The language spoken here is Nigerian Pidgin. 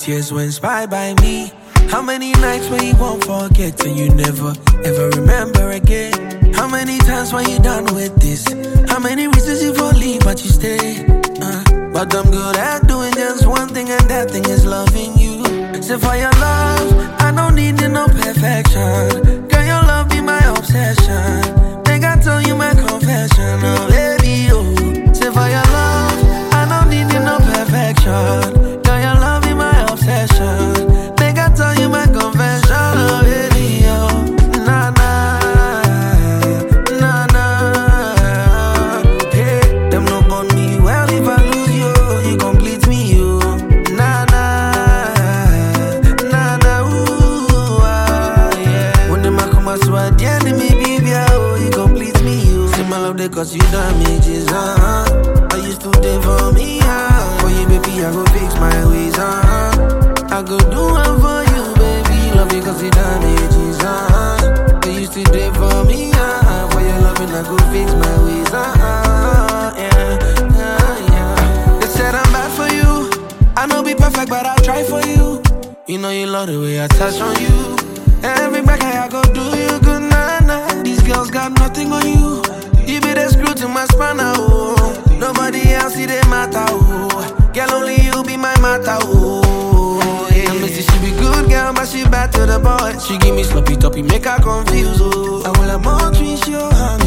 tears were inspired by me. How many nights when you won't forget and you never ever remember again? How many times when you done with this? How many reasons you for leave but you stay? But I'm good at doing just one thing, and that thing is loving you. So for your love, I don't need no perfection. Girl, your love be my obsession. Make I tell you my confession, oh baby, oh. So for your love, I don't need no perfection. Girl, your love be my obsession. Make I tell you my confession, oh baby, oh. Nah, nah, nah, nah. Hey, them no born me well if I lose you, you complete me, you. Nah, nah, nah, nah, ooh, yeah. When them a come as well, the end of me, baby, oh, you complete me, you. Say my love, they cause you damages, I used to live for me, for you, baby, I go fix my ways, I go do one for you, baby. Love you cause it damages, They used to live for me, for your loving, I go fix my ways, yeah. They said I'm bad for you. I know be perfect, but I'll try for you. You know you love the way I touch on you. Every back I go do you good, nah. These girls got nothing on you. You be the screw to my spanner, oh. Nobody else, see they matter, oh. Girl, only you be my matter, oh. Yeah, Missy, she be good girl, but she bad to the boy. She give me sloppy toppy, make her confused, oh. I will have more trees, your hand.